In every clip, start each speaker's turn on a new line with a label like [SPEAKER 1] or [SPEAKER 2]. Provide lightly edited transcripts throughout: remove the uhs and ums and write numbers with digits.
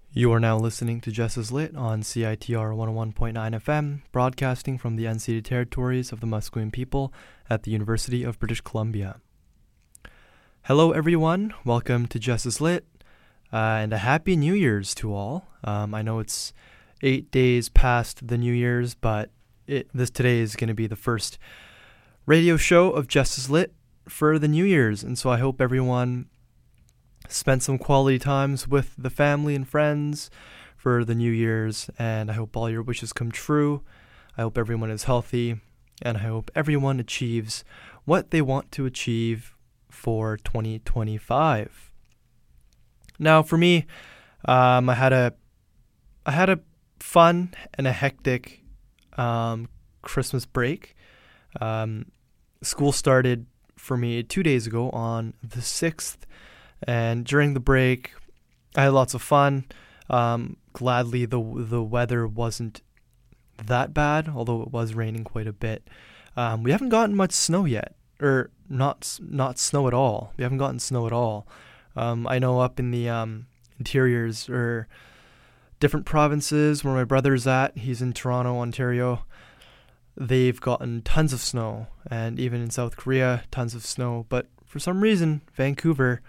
[SPEAKER 1] You are now listening to Just As Lit on CITR 101.9 FM, broadcasting from the unceded territories of the Musqueam people at the University of British Columbia. Hello everyone, welcome to Just As Lit, and a Happy New Year's to all. I know it's 8 days past the New Year's, but today is going to be the first radio show of Just As Lit for the New Year's, and so I hope everyone spent some quality times with the family and friends for the New Year's, and I hope all your wishes come true. I hope everyone is healthy, and I hope everyone achieves what they want to achieve for 2025. Now, for me, I had a fun and a hectic Christmas break. School started for me 2 days ago on the 6th. And during the break, I had lots of fun. Gladly, the weather wasn't that bad, although it was raining quite a bit. We haven't gotten much snow yet, or not snow at all. We haven't gotten snow at all. I know up in the interiors or different provinces where my brother's at, he's in Toronto, Ontario, they've gotten tons of snow. And even in South Korea, tons of snow. But for some reason, Vancouver,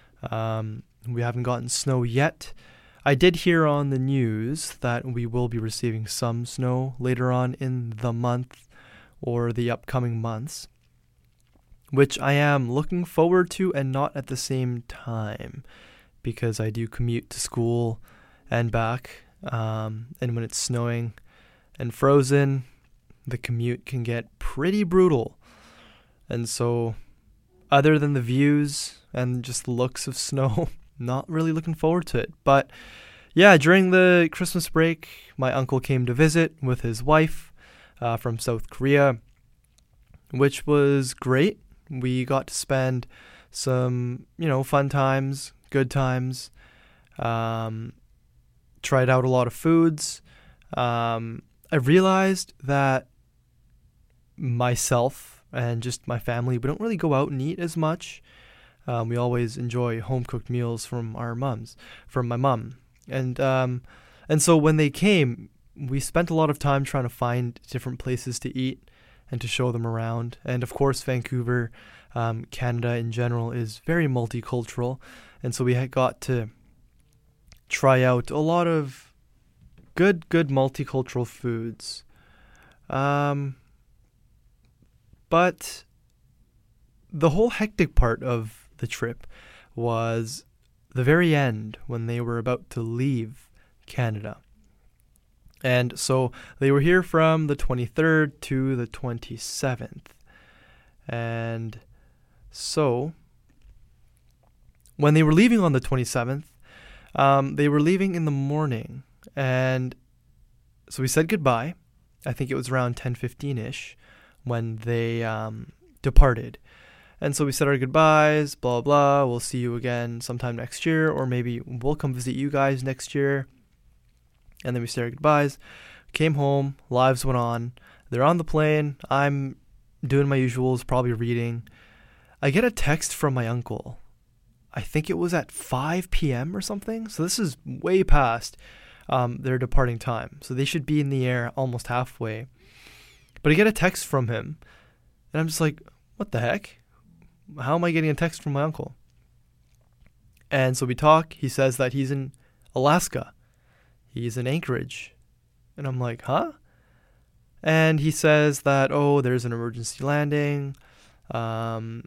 [SPEAKER 1] we haven't gotten snow yet. I did hear on the news that we will be receiving some snow later on in the month or the upcoming months, which I am looking forward to and not at the same time because I do commute to school and back. And when it's snowing and frozen, the commute can get pretty brutal. And so other than the views and just the looks of snow, not really looking forward to it. But yeah, during the Christmas break, my uncle came to visit with his wife from South Korea, which was great. We got to spend some, fun times, good times, tried out a lot of foods. I realized that myself and just my family, we don't really go out and eat as much. We always enjoy home-cooked meals from my mom. And so when they came, we spent a lot of time trying to find different places to eat and to show them around. And of course, Vancouver, Canada in general, is very multicultural. And so we had got to try out a lot of good multicultural foods. But the whole hectic part of the trip was the very end when they were about to leave Canada. And so they were here from the 23rd to the 27th. And so when they were leaving on the 27th, they were leaving in the morning. And so we said goodbye. I think it was around 10:15-ish when they departed. And so we said our goodbyes, blah, blah, we'll see you again sometime next year, or maybe we'll come visit you guys next year. And then we said our goodbyes, came home, lives went on. They're on the plane. I'm doing my usuals, probably reading. I get a text from my uncle. I think it was at 5 p.m. or something. So this is way past their departing time. So they should be in the air almost halfway. But I get a text from him, and I'm just like, what the heck? How am I getting a text from my uncle? And so we talk. He says that he's in Alaska. He's in Anchorage. And I'm like, huh? And he says that, there's an emergency landing, so on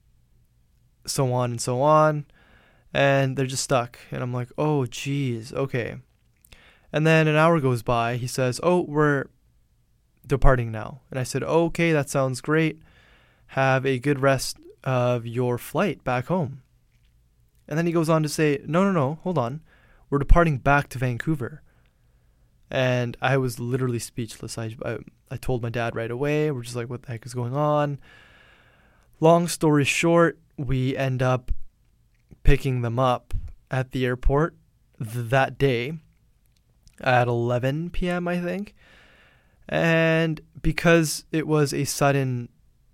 [SPEAKER 1] and so on. And they're just stuck. And I'm like, oh, geez, okay. And then an hour goes by. He says, we're departing now. And I said, okay, that sounds great. Have a good rest of your flight back home. And then he goes on to say, no, hold on. We're departing back to Vancouver. And I was literally speechless. I told my dad right away. We're just like, what the heck is going on? Long story short, we end up picking them up at the airport that day at 11 p.m., I think. And because it was a sudden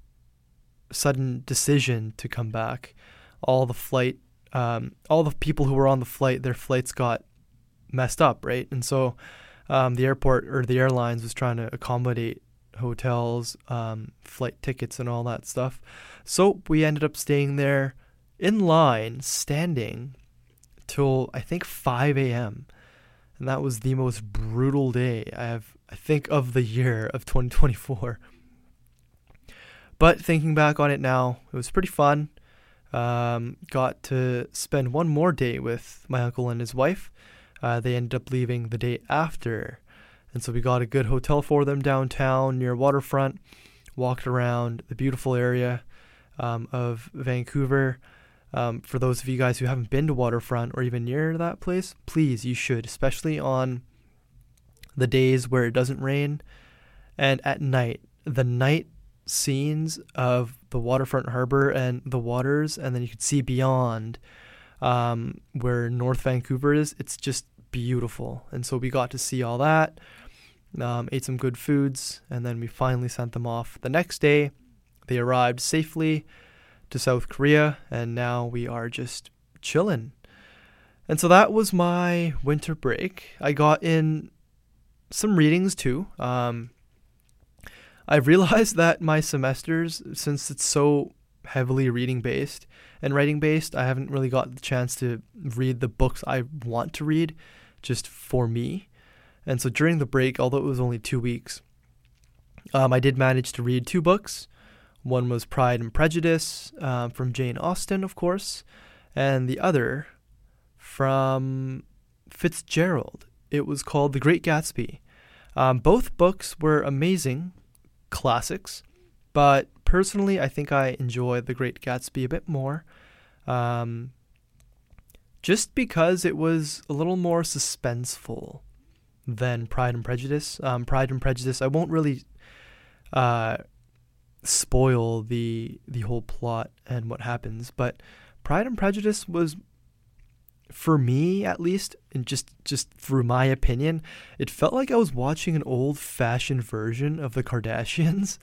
[SPEAKER 1] decision to come back, all the people who were on the flight, their flights got messed up, right? And so the airport or the airlines was trying to accommodate hotels, flight tickets, and all that stuff. So we ended up staying there in line, standing till I think 5 a.m. And that was the most brutal day I think of the year of 2024. But thinking back on it now, it was pretty fun. Got to spend one more day with my uncle and his wife. They ended up leaving the day after. And so we got a good hotel for them downtown near waterfront, walked around the beautiful area of Vancouver. For those of you guys who haven't been to waterfront or even near that place, please, you should, especially on the days where it doesn't rain and at night. The night scenes of the waterfront harbor and the waters, and then you could see beyond where North Vancouver is. It's just beautiful. And so we got to see all that, ate some good foods, and then we finally sent them off the next day. They arrived safely to South Korea, and now we are just chilling. And so that was my winter break. I got in some readings too. I realized that my semesters, since it's so heavily reading based and writing based, I haven't really got the chance to read the books I want to read just for me. And so during the break, although it was only 2 weeks, I did manage to read 2 books. One was Pride and Prejudice from Jane Austen, of course, and the other from Fitzgerald. It was called The Great Gatsby. Both books were amazing classics, but personally I think I enjoy The Great Gatsby a bit more, just because it was a little more suspenseful than Pride and Prejudice. Pride and Prejudice, I won't really spoil the whole plot and what happens, but Pride and Prejudice was, for me at least, and just through my opinion, it felt like I was watching an old-fashioned version of the Kardashians.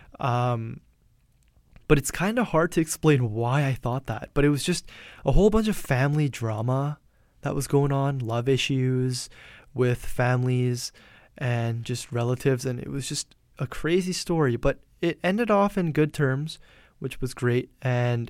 [SPEAKER 1] But it's kind of hard to explain why I thought that. But it was just a whole bunch of family drama that was going on, love issues with families and just relatives, and it was just a crazy story. But it ended off in good terms, which was great, and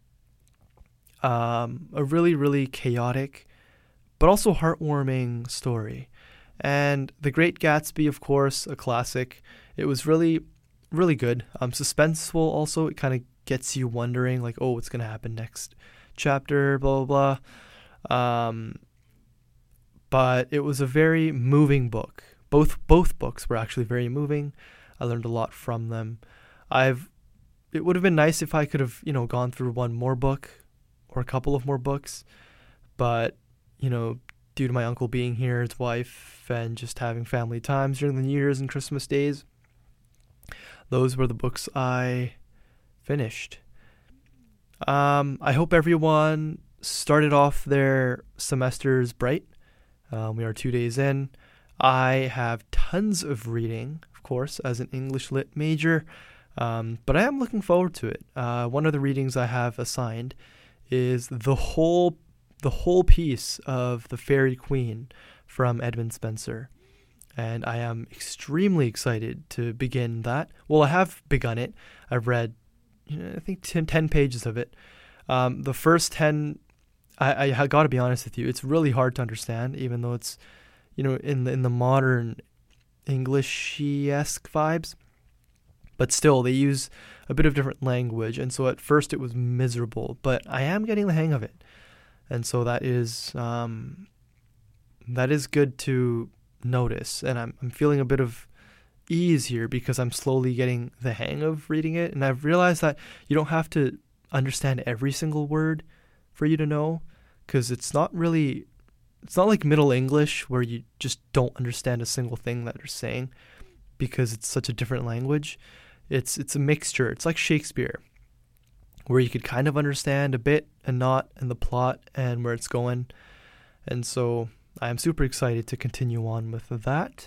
[SPEAKER 1] a really, really chaotic but also heartwarming story. And The Great Gatsby, of course, a classic. It was really, really good. Suspenseful also. It kind of gets you wondering, like, oh, what's going to happen next chapter, blah, blah, blah. But it was a very moving book. Both books were actually very moving. I learned a lot from them. It would have been nice if I could have, gone through one more book or a couple of more books, but, due to my uncle being here, his wife, and just having family times during the New Year's and Christmas days, those were the books I finished. I hope everyone started off their semesters bright. We are 2 days in. I have tons of reading, of course, as an English Lit major, but I am looking forward to it. One of the readings I have assigned is the whole piece of The Fairy Queen from Edmund Spenser. And I am extremely excited to begin that. Well, I have begun it. I've read, I think 10 pages of it. The first 10, I got to be honest with you, it's really hard to understand, even though it's, in the modern English-esque vibes. But still, they use a bit of different language. And so at first it was miserable, but I am getting the hang of it. And so that is good to notice. And I'm feeling a bit of ease here because I'm slowly getting the hang of reading it. And I've realized that you don't have to understand every single word for you to know, because it's not like Middle English where you just don't understand a single thing that they're saying because it's such a different language. It's a mixture. It's like Shakespeare, where you could kind of understand a bit and not, and the plot and where it's going. And so I am super excited to continue on with that.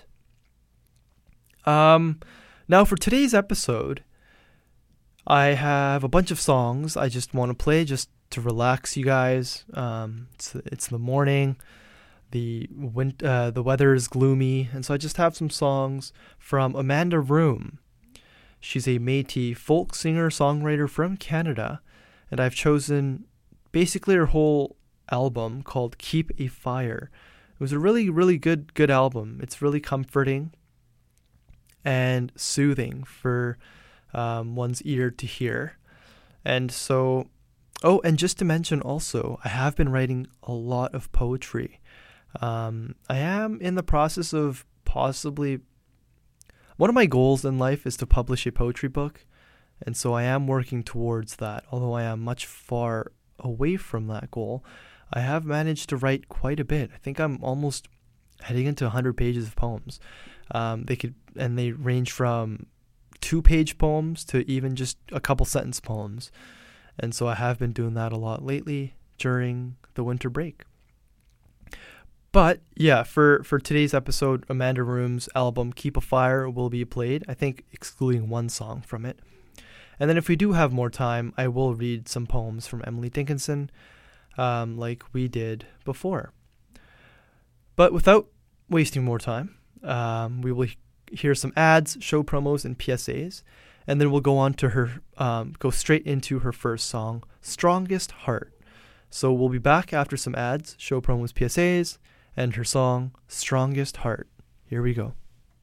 [SPEAKER 1] Now for today's episode, I have a bunch of songs I just want to play just to relax you guys. It's the morning. The weather is gloomy, and so I just have some songs from Amanda Room. She's a Métis folk singer-songwriter from Canada, and I've chosen basically her whole album called Keep a Fire. It was a really, really good album. It's really comforting and soothing for one's ear to hear. And so, and just to mention also, I have been writing a lot of poetry. I am in the process of possibly... One of my goals in life is to publish a poetry book, and so I am working towards that. Although I am much far away from that goal, I have managed to write quite a bit. I think I'm almost heading into 100 pages of poems. They range from 2-page poems to even just a couple sentence poems. And so I have been doing that a lot lately during the winter break. But yeah, for today's episode, Amanda Room's album Keep a Fire will be played, I think excluding one song from it. And then if we do have more time, I will read some poems from Emily Dickinson, like we did before. But without wasting more time, we will hear some ads, show promos, and PSAs, and then we'll go on to her, go straight into her first song, Strongest Heart. So we'll be back after some ads, show promos, PSAs, and her song, Strongest Heart. Here we go.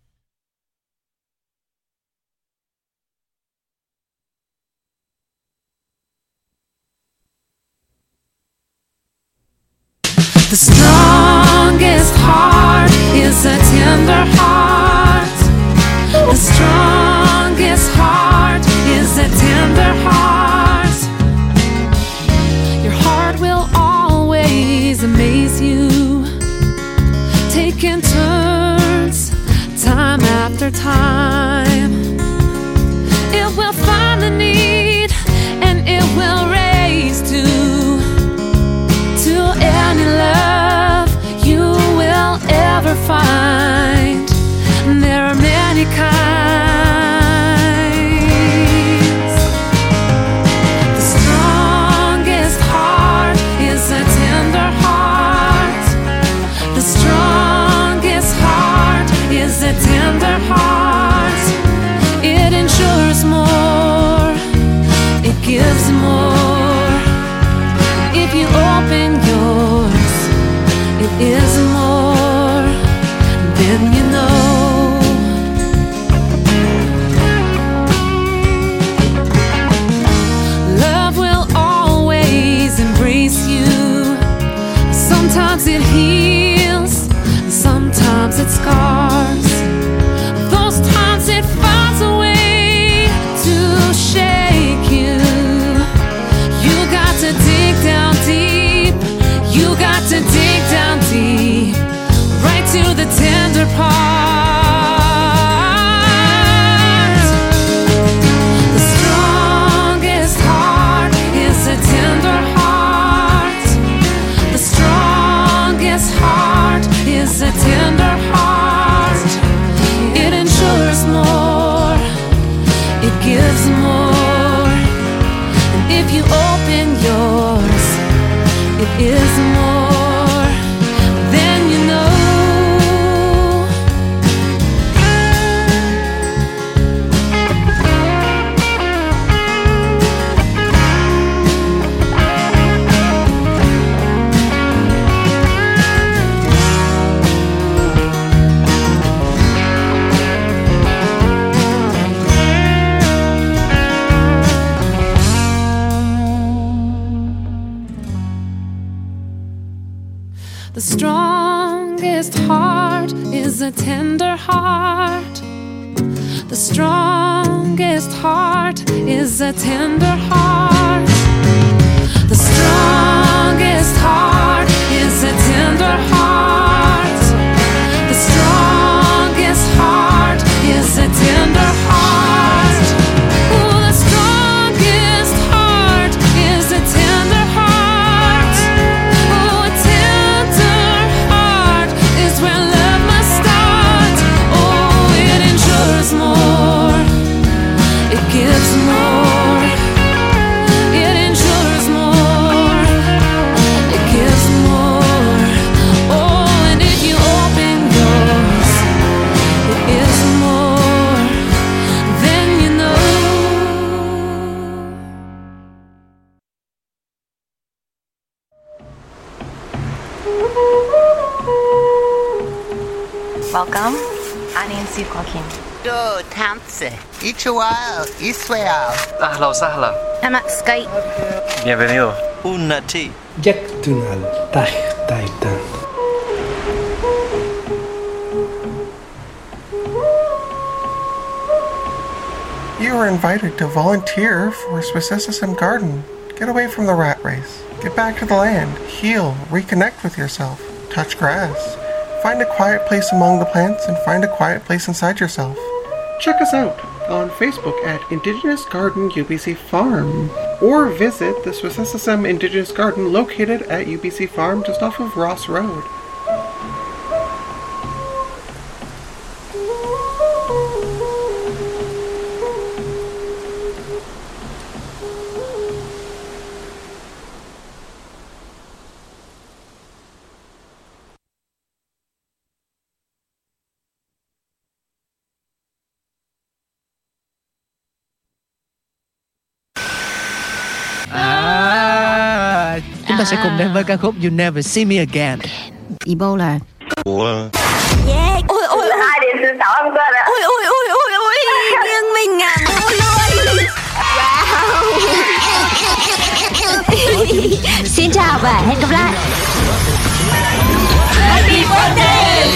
[SPEAKER 2] The strongest heart is a tender heart. The strongest heart is a tender heart. Your heart will always amaze you, taking turns, time after time. It will find the need, and it will raise to any love you will ever find. There are many kinds. The strongest heart is a tender heart. The strongest heart is a tender heart. It ensures more, it gives more. If you open yours, it is more than you know. Love will always embrace you. Sometimes it heals, sometimes it scars. Those times it finds a way to shake you. You got to dig down deep. You got to dig down deep, right to the tender part. The strongest heart is a tender heart. The strongest heart is a tender heart. It ensures more, it gives more. And if you open yours, it is more than you know. The strongest heart is a tender heart. The strongest heart is a tender heart. The strongest heart is a tender heart. The strongest heart is a tender heart. Oh, the strongest heart is a tender heart. Oh, a tender heart is where love must start. Oh, it ensures more, it gives more. It ensures more, it gives
[SPEAKER 3] Welcome. أنا نسيت كوكين.
[SPEAKER 4] دو تانسي إيشوال إسوال
[SPEAKER 5] أهلا وسهلا.
[SPEAKER 3] أنا سكاي.
[SPEAKER 5] Bienvenido.
[SPEAKER 6] Unnati.
[SPEAKER 7] Jättunal Taitan.
[SPEAKER 8] You are invited to volunteer for Swissessism Garden. Get away from the rat race. Get back to the land. Heal. Reconnect with yourself. Touch grass. Find a quiet place among the plants and find a quiet place inside yourself. Check us out on Facebook at Indigenous Garden UBC Farm, or visit the Swissessism Indigenous Garden located at UBC Farm just off of Ross Road.
[SPEAKER 9] Chúng ta sẽ cùng đến với ca khúc You Never See Me Again.
[SPEAKER 10] Ebola.
[SPEAKER 6] Ủa?
[SPEAKER 10] Yeah. Ôi ôi ôi.
[SPEAKER 3] 2 điểm thứ 6 em quên ạ.
[SPEAKER 10] Ôi ôi ôi ôi ôi. Riêng mình à. Ôi ôi. Wow. Xin chào và hẹn gặp lại.
[SPEAKER 2] Happy birthday.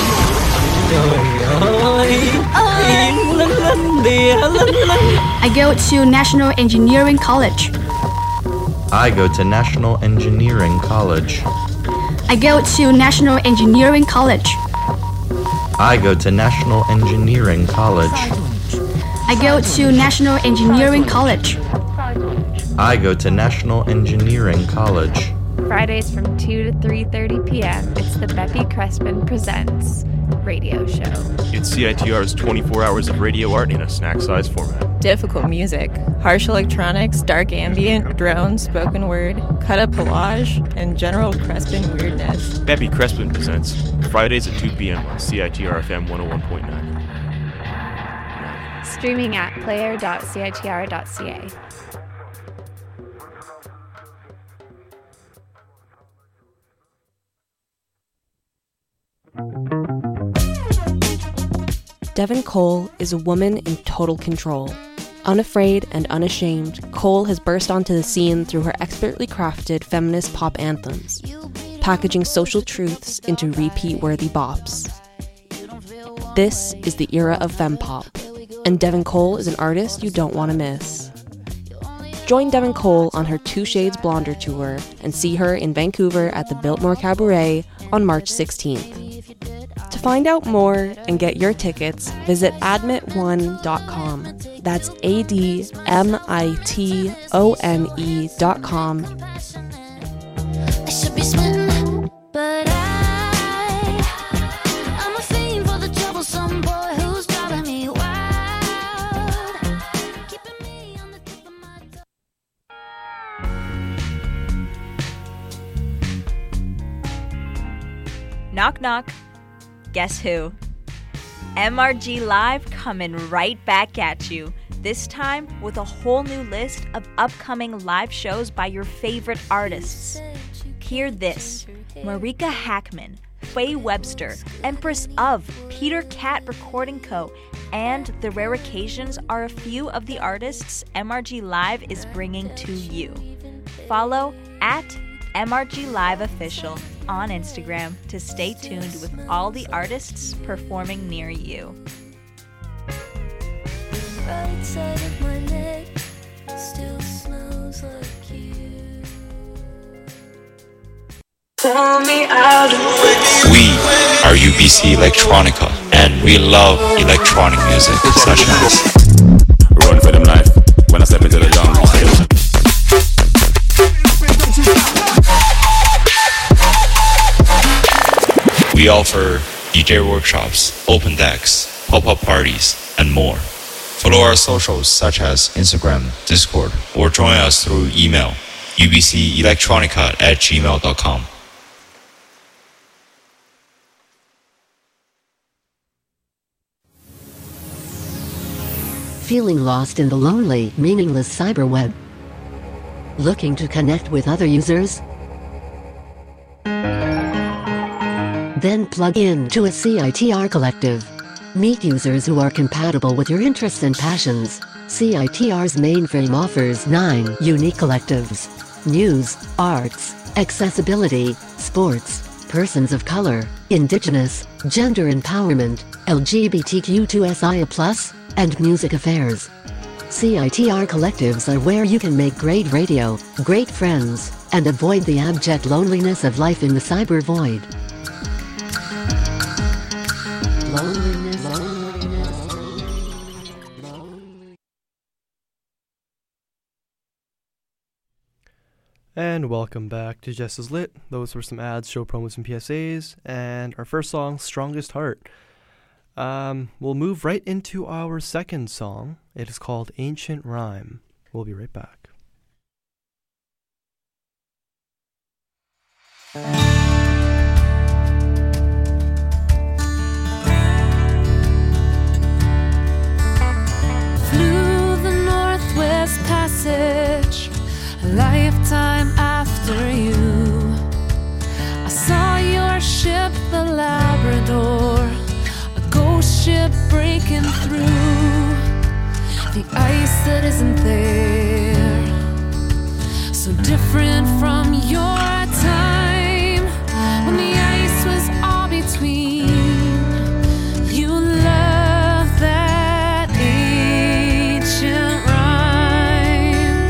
[SPEAKER 11] I go to National Engineering College.
[SPEAKER 12] I go to National Engineering College.
[SPEAKER 11] I go to National Engineering College.
[SPEAKER 12] I go to National Engineering College.
[SPEAKER 11] I go to National Engineering College.
[SPEAKER 12] I go to National Engineering College.
[SPEAKER 13] Fridays from 2 to 3:30 p.m. It's the Beppy Crespin Presents radio show.
[SPEAKER 14] It's CITR's 24 hours of radio art in a snack-sized format.
[SPEAKER 15] Difficult music, harsh electronics, dark ambient, drones, spoken word, cut-up collage, and general Crespin weirdness.
[SPEAKER 14] Beppy Crespin Presents Fridays at 2 p.m. on CITR FM 101.9.
[SPEAKER 13] Streaming at player.citr.ca.
[SPEAKER 16] Devin Cole is a woman in total control. Unafraid and unashamed, Cole has burst onto the scene through her expertly crafted feminist pop anthems, packaging social truths into repeat-worthy bops. This is the era of fempop, and Devin Cole is an artist you don't want to miss. Join Devin Cole on her Two Shades Blonder tour and see her in Vancouver at the Biltmore Cabaret on March 16th. To find out more and get your tickets, visit admit1.com. That's ADMITONE.com.
[SPEAKER 2] I should be smitten, but I'm a fiend for the troublesome boy who's driving me wild, keeping me on the tip of my tongue.
[SPEAKER 17] Knock knock. Guess who? MRG Live coming right back at you. This time with a whole new list of upcoming live shows by your favorite artists. Hear this: Marika Hackman, Faye Webster, Empress of, Peter Cat Recording Co., and The Rare Occasions are a few of the artists MRG Live is bringing to you. Follow at MRG Live Official on Instagram to stay tuned with all the artists performing near you.
[SPEAKER 2] Right side of my neck still smells like you.
[SPEAKER 18] Pull me out. We are UBC Electronica, and we love electronic music such as
[SPEAKER 19] Run for them life when I step into the jungle.
[SPEAKER 18] We offer DJ workshops, open decks, pop-up parties, and more. Follow our socials such as Instagram, Discord, or join us through email ubcelectronica@gmail.com.
[SPEAKER 20] Feeling lost in the lonely, meaningless cyberweb? Looking to connect with other users? Then plug in to a CITR collective. Meet users who are compatible with your interests and passions. CITR's mainframe offers 9 unique collectives: news, arts, accessibility, sports, persons of color, indigenous, gender empowerment, LGBTQ2SIA+, and music affairs. CITR collectives are where you can make great radio, great friends, and avoid the abject loneliness of life in the cyber void.
[SPEAKER 1] And welcome back to Just As Lit. Those were some ads, show promos, and PSAs. And our first song, Strongest Heart. We'll move right into our second song. It is called Ancient Rhyme. We'll be right back.
[SPEAKER 2] Flew the Northwest Passage, a lifetime after you. I saw your ship, the Labrador, a ghost ship breaking through the ice that isn't there, so different from your time when the ice was all between. You love that ancient rhyme.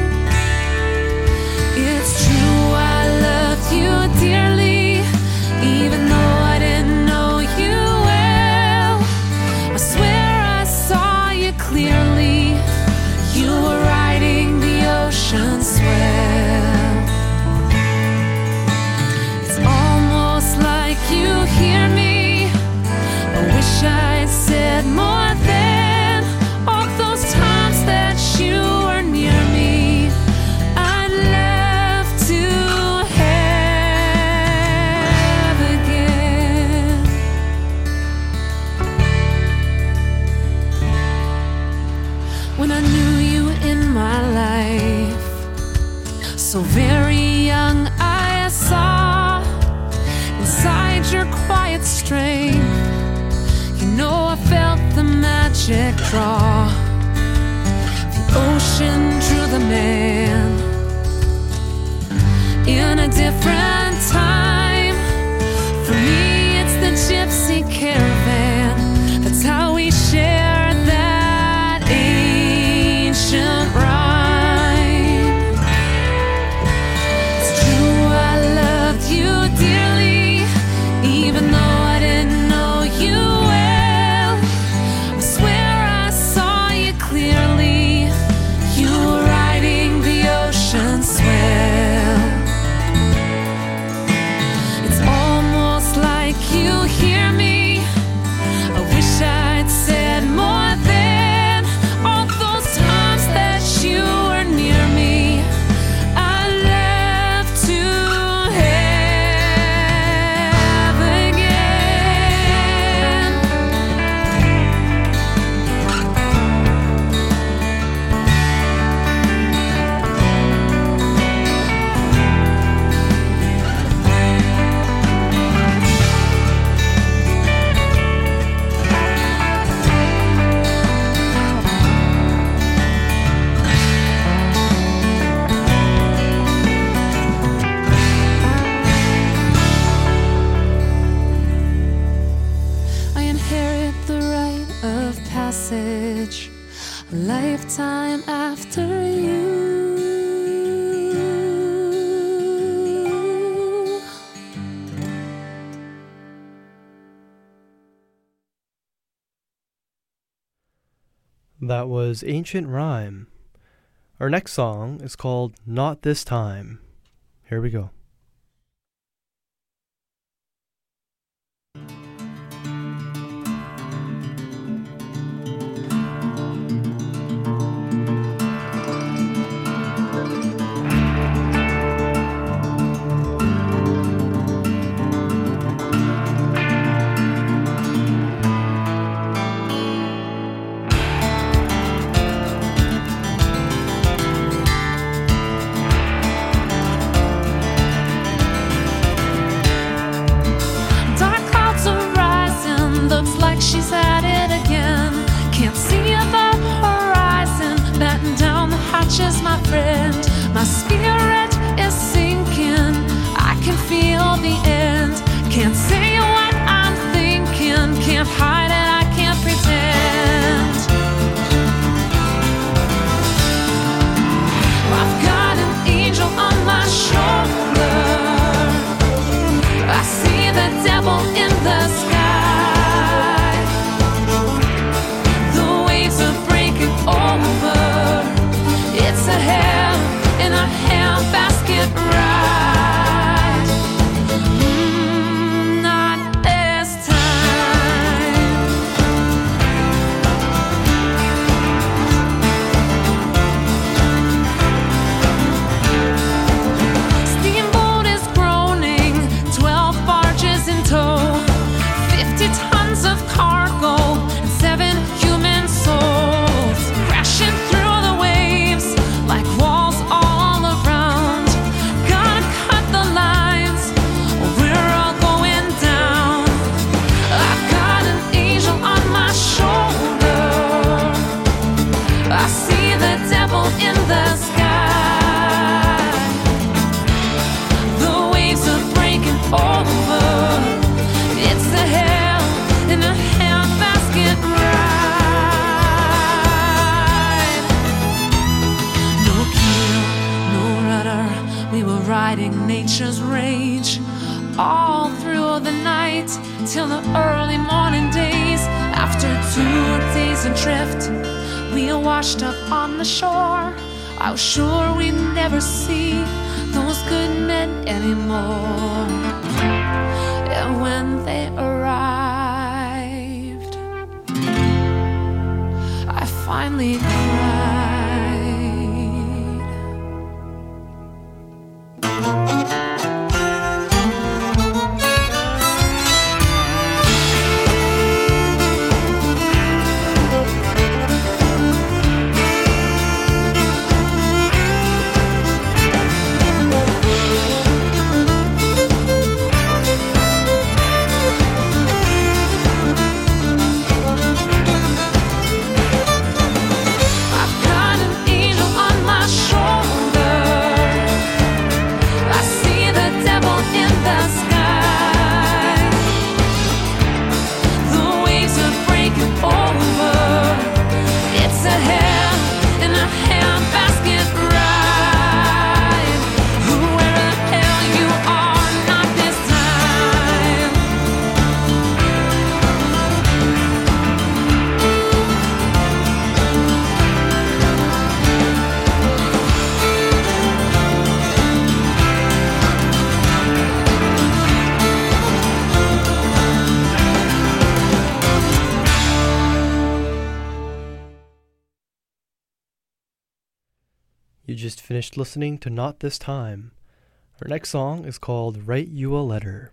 [SPEAKER 2] It's true, I loved you dearly, even though I didn't know you well. I swear I saw you clearly. You were riding the ocean swell. It's almost like you hear me. I wish I'd said more than all those times that you were near me. I'd love to have again. When I knew you in my life, so very young, I saw inside your quiet strength. You know, I felt the magic draw. The ocean drew the man in a different time. For me, it's the gypsy caravan. That's how we share that ancient rhyme. It's true, I loved you dearly, even though I didn't know you well. I swear I saw you clearly. You were riding the ocean swell. It's almost like you hear me. I wish I'd said more than all those times that you were near me. I'd love to have again. I inherit the rite of passage, a lifetime after you.
[SPEAKER 1] That was Ancient Rhyme. Our next song is called Not This Time. Here we go.
[SPEAKER 2] temperatures range all through the night till the early morning days. After 2 days adrift, we are washed up on the shore. I was sure we'd never see those good men anymore. And when they arrived, I finally cried.
[SPEAKER 1] You just finished listening to Not This Time. Our next song is called Write You a Letter.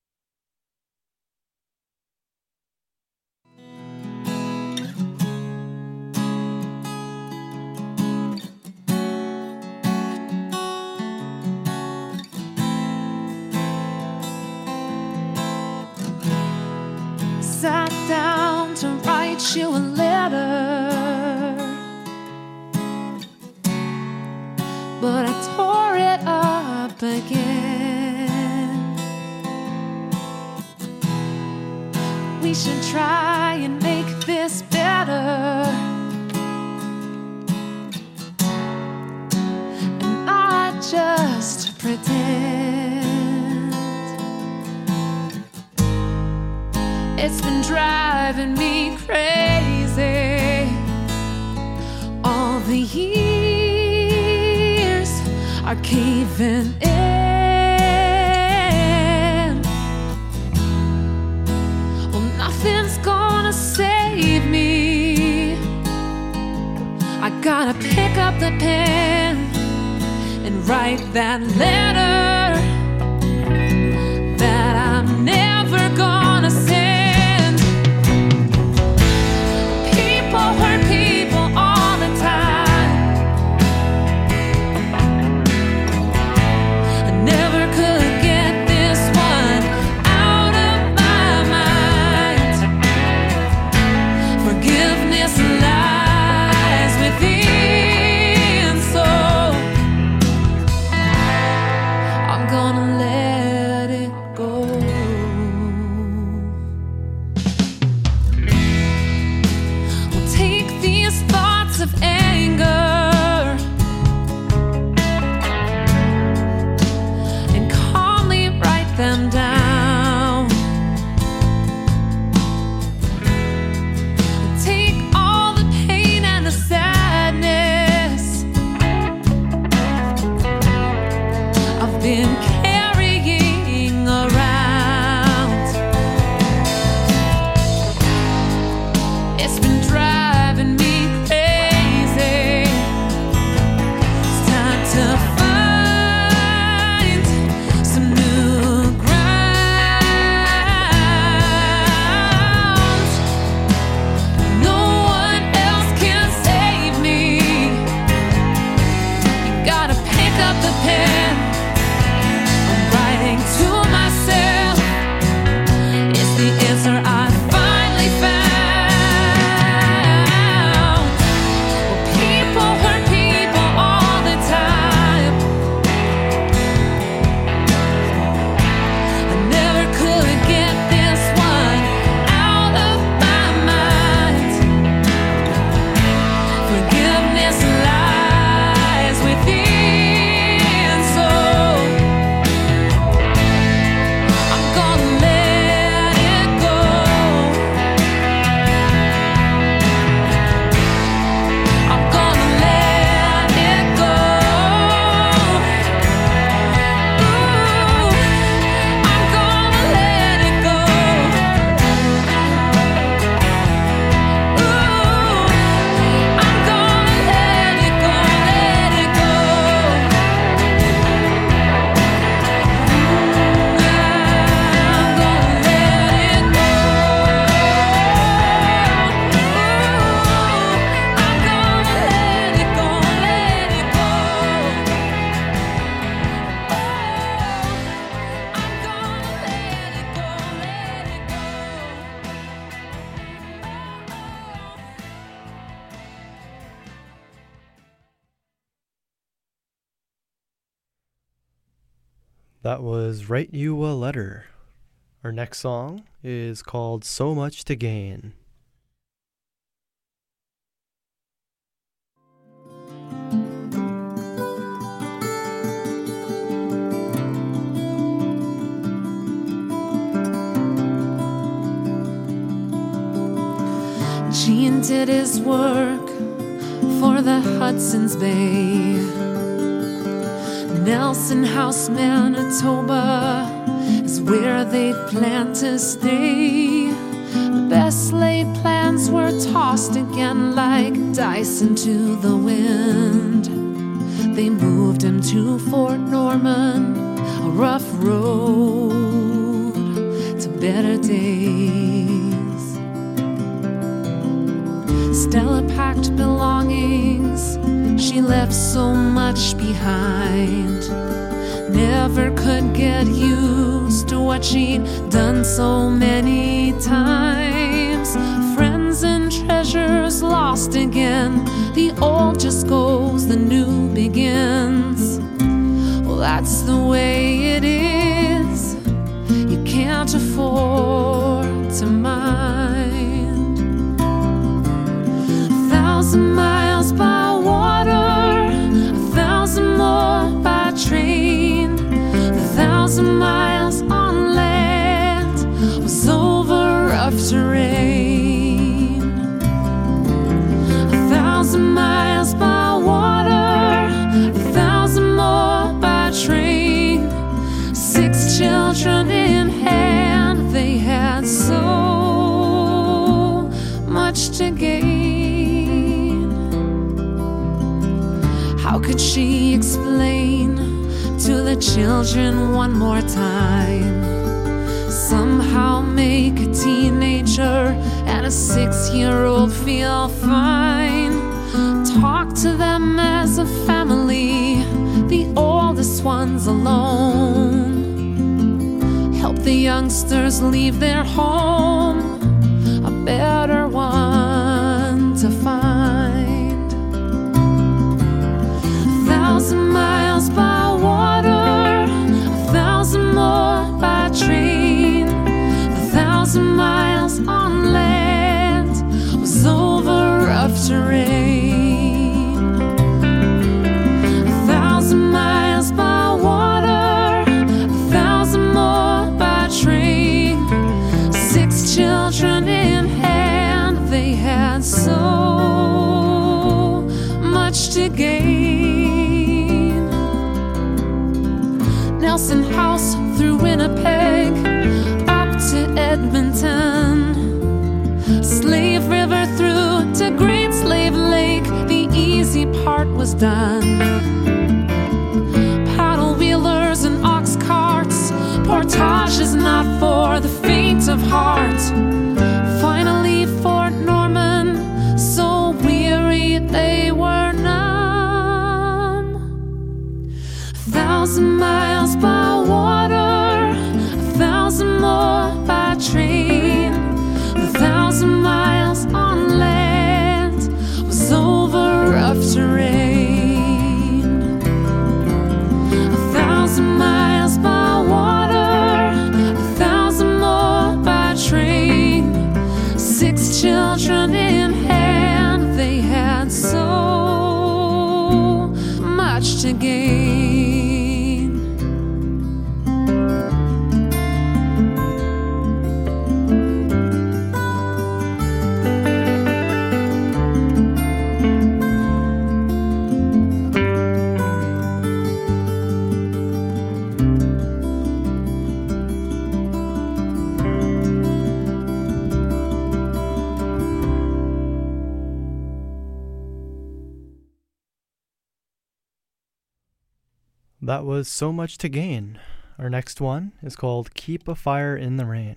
[SPEAKER 2] Sat down to write you a letter, but I tore it up again. We should try and make this better, and not just pretend. It's been driving me crazy. All the years are caving in. Well, nothing's gonna save me. I gotta pick up the pen and write that letter that I'm never gonna send. People hurt people all the time. I never could get this one out of my mind. Forgiveness lies within, so I
[SPEAKER 1] That was Write You a Letter. Our next song is called So Much to Gain.
[SPEAKER 2] Gene did his work for the Hudson's Bay. Nelson House, Manitoba is where they planned to stay. The best laid plans were tossed again like dice into the wind. They moved him to Fort Norman, a rough road to better days. Stella packed belongings, she left so much behind. Never could get used to what she'd done so many times. Friends and treasures lost again. The old just goes, the new begins. Well, that's the way it is. You can't afford to mind. 1,000 miles by water, 1,000 more by train. 1,000 miles on land was over rough terrain. 1,000 miles by water, 1,000 more by train. 6 children in hand, they had so much to gain. How could she explain to the children one more time? Somehow make a teenager and a 6-year-old feel fine. Talk to them as a family, the oldest ones alone. Help the youngsters leave their home, a better one to find. 1,000 miles by water, 1,000 more by train. 1,000 miles on land was over rough terrain. 1,000 miles by water, 1,000 more by train. 6 children in hand, they had so much to gain. Nelson House through Winnipeg, up to Edmonton. Slave River through to Great Slave Lake, the easy part was done. Paddle wheelers and ox carts, portage is not for the faint of heart. Finally Fort Norman, so weary they were numb. 1,000 miles by water, 1,000 more by train. 1,000 miles on land was over rough terrain. 1,000 miles by water, 1,000 more by train. 6 children in hand, they had so much to gain.
[SPEAKER 1] That was So Much to Gain. Our next one is called Keep a Fire in the Rain.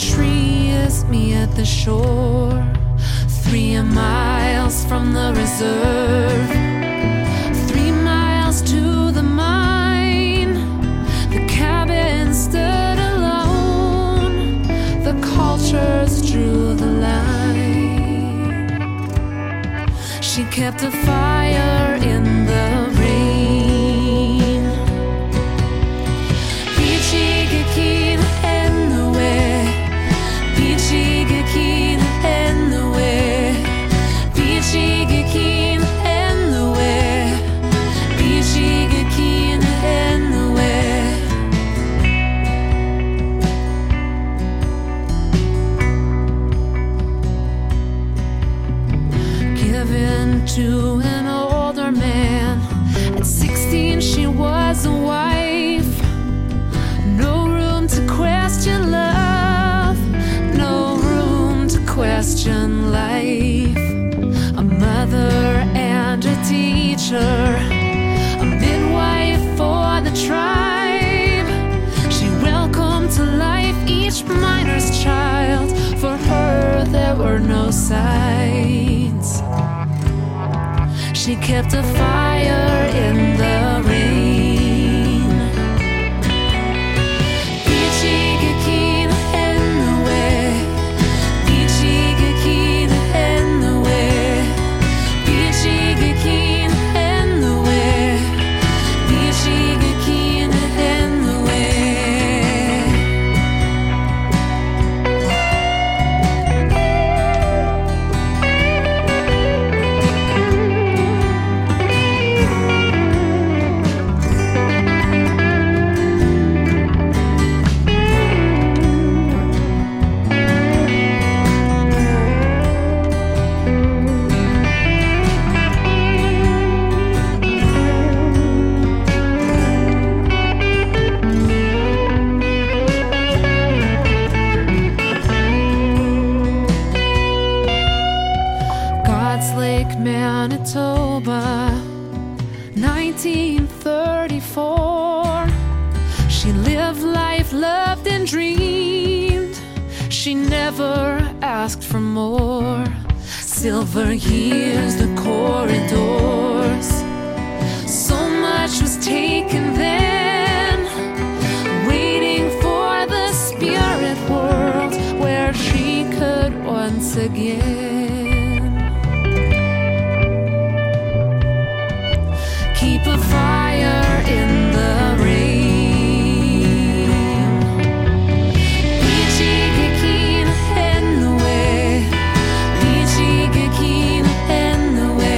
[SPEAKER 2] tree is me at the shore, 3 miles from the reserve, 3 miles to the mine. The cabin stood alone, the cultures drew the line. She kept a fire in the rain. Pichigakin enwe, Pichigakin enwe, Pichigakin enwe, Pichigakin enwe. Given to an older man. At 16 she was a wife. No room to question love, no room to question life. A mother and a teacher, a midwife for the tribe. She welcomed to life each miner's child. For her there were no signs. She kept a fire in the rain. Pichigakin enwe, Pichigakin enwe, Pichigakin enwe, Pichigakin enwe. God's Lake, Manitoba, 1934. She lived life, loved and dreamed. She never asked for more. Silver years, the corridors. So much was taken then, waiting for the spirit world where she could once again keep a fire in the rain. Pichigakin enwe, Pichigakin enwe,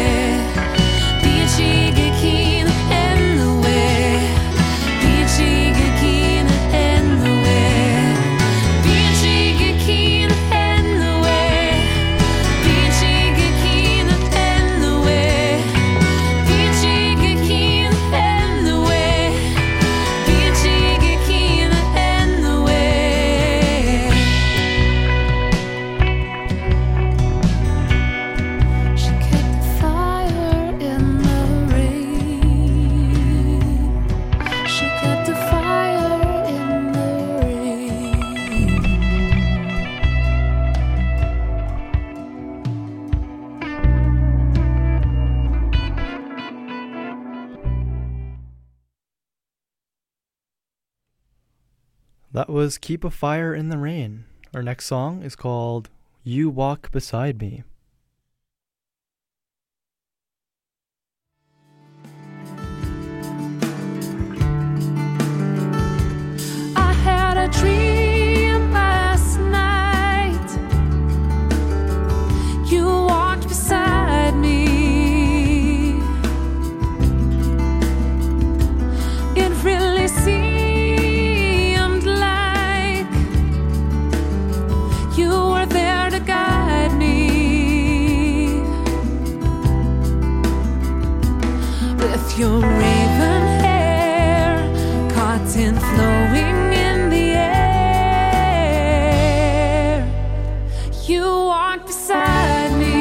[SPEAKER 2] Pichigakin enwe, Pichigakin enwe, Pichigakin enwe, Pichigakin enwe, Pichigakin enwe, Pichigakin enwe. She kept the fire in the rain. She kept the fire in the rain.
[SPEAKER 1] That was Keep a Fire in the Rain. Our next song is called You Walk Beside Me.
[SPEAKER 2] I had a dream last night. You walked beside me. It really seemed like you were there to guide me. With your raven hair, cotton flowing in the air, you walked beside me.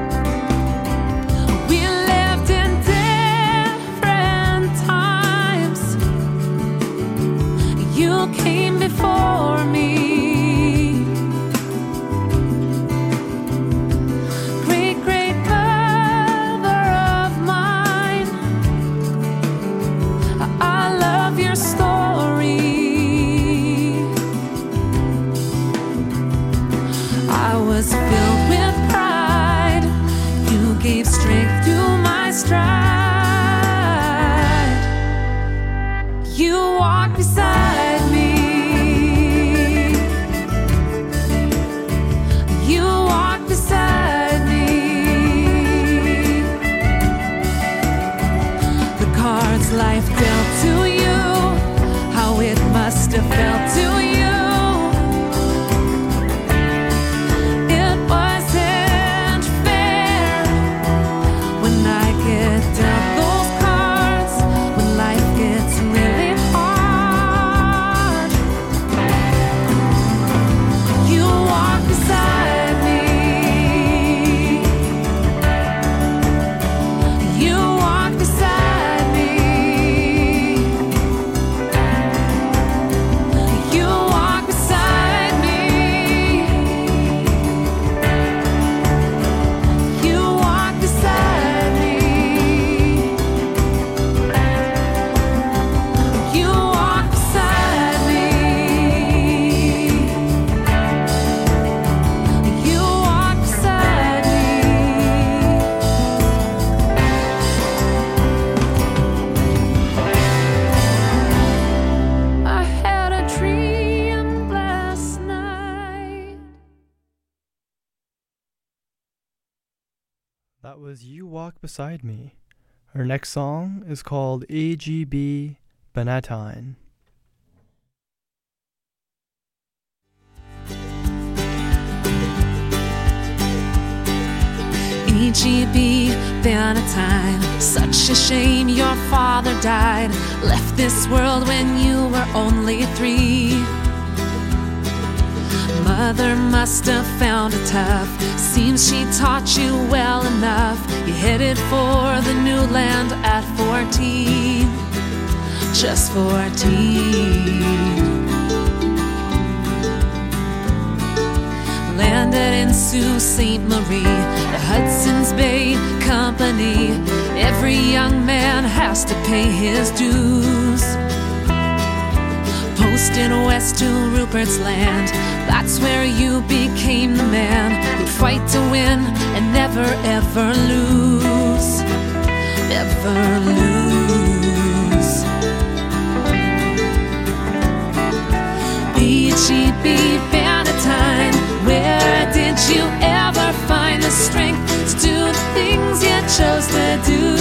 [SPEAKER 2] We lived in different times. was filled with pride. You gave strength to my stride. You walked beside me. You walked beside me. The cards life dealt to you, how it must have felt to you. It wasn't fair when I get dealt those cards, when life gets really hard. You walk beside me. You walk beside me. You walk beside me. You walk beside me. You walk beside me. You walk beside me. I had a dream last night.
[SPEAKER 1] That was You Walk Beside Me. Our next song is called AGB Bannatyne.
[SPEAKER 2] AGB Bannatyne, such a shame your father died. Left this world when you were only 3. Mother must have found it tough. Seems she taught you well enough. You headed for the new land at 14. Just 14. Landed in Sault Ste. Marie, the Hudson's Bay Company. Every young man has to pay his dues. Posted west to Rupert's Land, that's where you became the man who'd fight to win and never ever lose. Never lose. AGB Bannatyne, where did you ever find the strength to do the things you chose to do?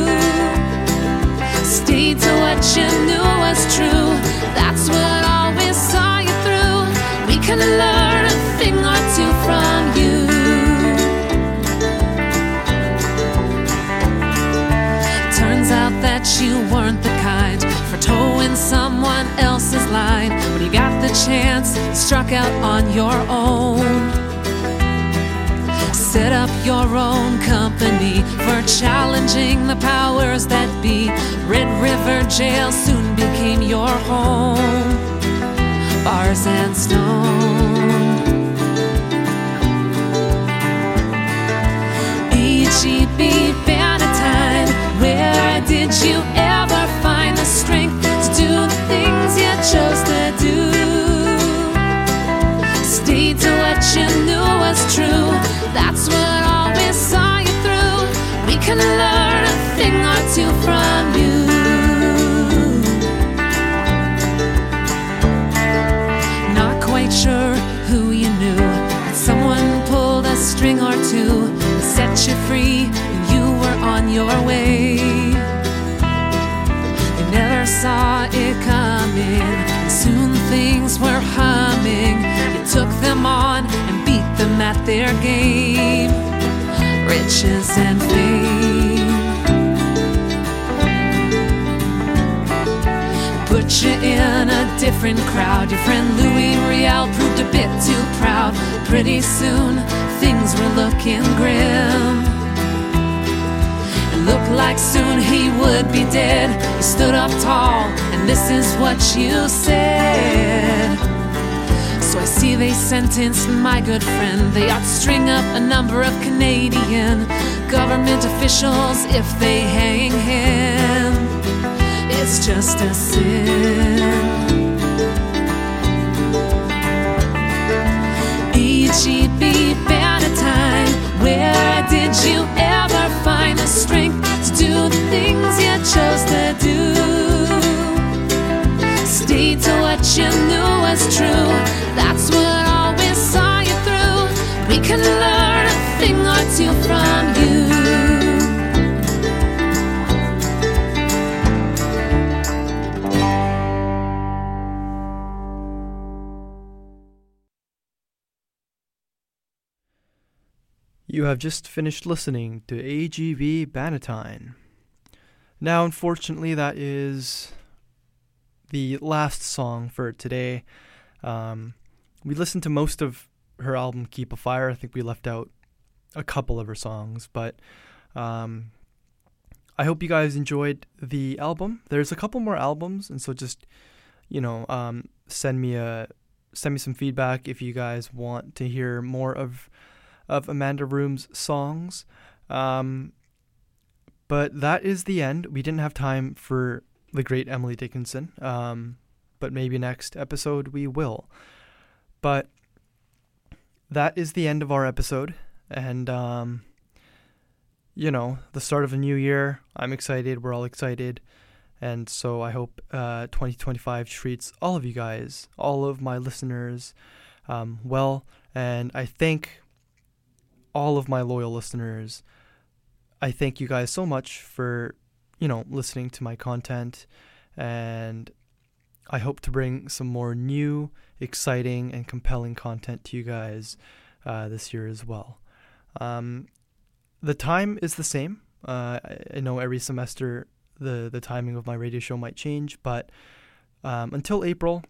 [SPEAKER 2] Stay to what you knew was true. That's what always saw you through. We can learn a thing or two from you. Turns out that you weren't the kind for towing someone else's line. When you got the chance, you struck out on your own. Set up your own company for challenging the powers that be. Red River Jail soon became your home. Bars and stone. AGB Bannatyne, where did you ever find the strength to do the things you chose to do? Stay to what you knew was true. That's what always saw you through. We can learn a thing or two from you. Not quite sure who you knew, but someone pulled a string or two, set you free, and you were on your way. You never saw it coming, and soon things were humming. You took them on and beat them at their game. Riches and fame put you in a different crowd. Your friend Louis Riel proved a bit too proud. Pretty soon things were looking grim. It looked like soon he would be dead. You stood up tall and this is what you said. So I see they sentenced my good friend. They ought to string up a number of Canadian government officials if they hang him. It's just a sin. AGB
[SPEAKER 1] You have just finished listening to AGB Bannatyne. Now, unfortunately, that is the last song for today. We listened to most of her album Keep a Fire. I think we left out a couple of her songs, but I hope you guys enjoyed the album. There's a couple more albums, and so just, send me some feedback if you guys want to hear more of Amanda Room's songs. But that is the end. We didn't have time for the great Emily Dickinson, but maybe next episode we will. But that is the end of our episode, and the start of a new year. I'm excited. We're all excited. And so I hope 2025 treats all of you guys, all of my listeners, well. And I thank all of my loyal listeners. I thank you guys so much for, listening to my content. And I hope to bring some more new, exciting, and compelling content to you guys this year as well. The time is the same. I know every semester the timing of my radio show might change, but until April,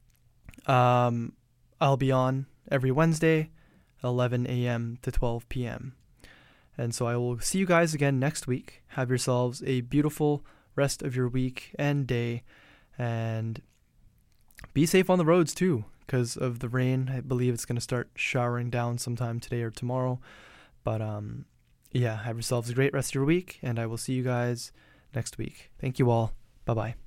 [SPEAKER 1] I'll be on every Wednesday, 11 a.m. to 12 p.m. And so I will see you guys again next week. Have yourselves a beautiful rest of your week and day, and be safe on the roads too, because of the rain. I believe it's going to start showering down sometime today or tomorrow. But have yourselves a great rest of your week, and I will see you guys next week. Thank you all. Bye-bye.